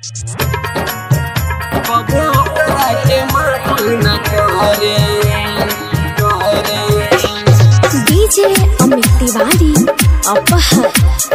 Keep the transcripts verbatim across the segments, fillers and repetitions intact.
DJ Amit Tiwari अपहर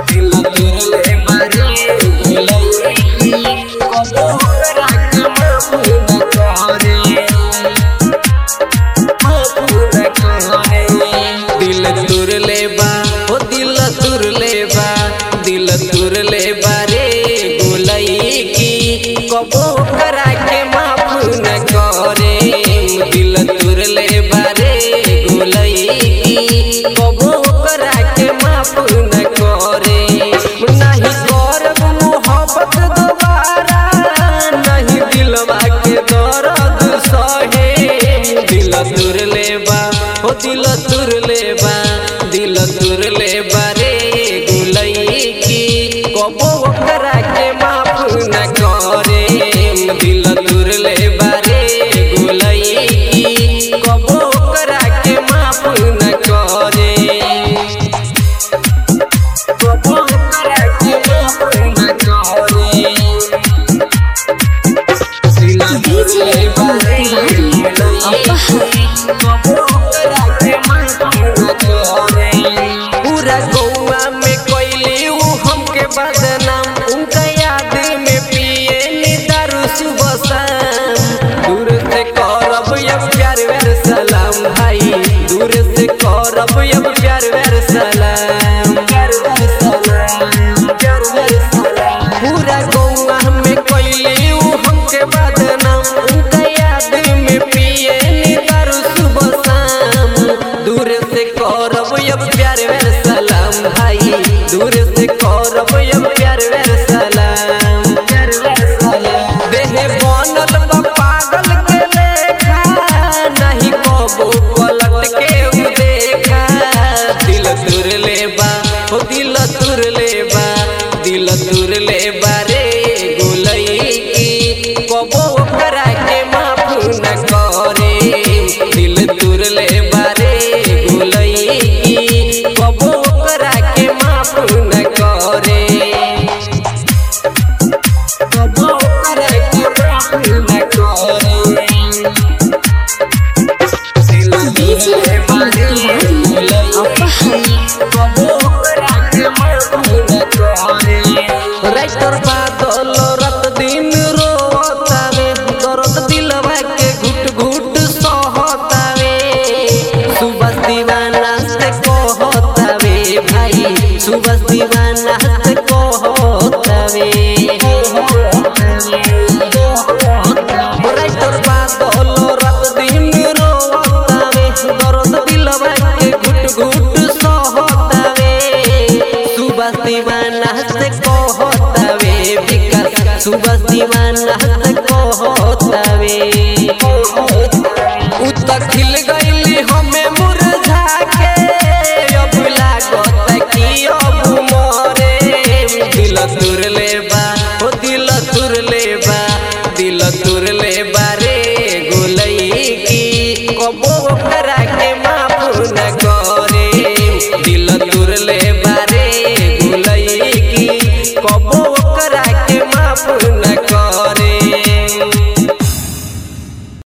दिल तुर ले बा ओ दिल तुर ले बा दिल तुर ले बा रे गोलई की कबो करा के माफ न करे दिल तुर ले बा रे गोलई की कबो करा के माफ न करे नहीं करब मोहब्बत दोबारा नहीं दिलवा के दर्द सहे दिल तुर ले बा ओ दिल तुर ले बा दिल तुर ले बा रे गोलई की कबो करा के माफ न करे दिल तुर ले बा रे गोलई की कबो करा के माफ न करे कबो करा के माफ न करे दिल तुर ले बा रे पूरा गौवा में कोइली उ हमके बदनाम उनका याद में पिए नी दारू सुबह शाम दूर से करब अब प्यार व्यार सलाम भाई दूर से करब अब प्यार व्यार सलाम पूरा गौवा में कोइली उ हमके बदनाम उनका याद में पिए नी दारू सुबह शाम दूर से करब अब प्यार व्यार सलाम भाई दूर से करब अब प्यार व्यार सलाम देह बनल बा पागल के लेखा नहीं कबो पलट के उ देखा दिल तुर ले बा ओ दिल तुर ले बा दिल तुर ले बा रे गोलई की कबो करा के माफ न करे दिल तुर ले बा रे गोलई की कबो करा के माफ न करे कबो करा के माफ न करे डीजे अमित तिवारी अपहर राइटर बादल रात दिन रोतावे दर्द दिलवा के घुट घुट सहतावे सुबह दीवाना से कहतावे भाई सुबह दीवाना से कहतावे राइटर बादल रात दिन रोतावे दर्द दिलवा के घुट घुट सहतावे सुबह दीवाना से कहतावे विकास सुबह दीवाना से कहतावे उ त खिल गइली हमें मुरझा के अब लागत कि अब मरे दिल तुर ले बा ओ दिल तुर ले बा दिल तुर ले बा रे गोलई की कबो करा के माफ न करे।